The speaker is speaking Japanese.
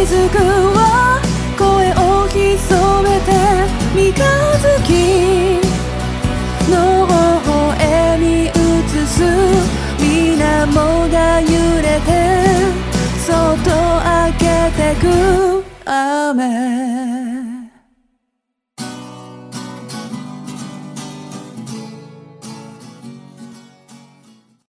づくわ声を潜めて三日月の微笑み映す水面が揺れてそっと明けてく雨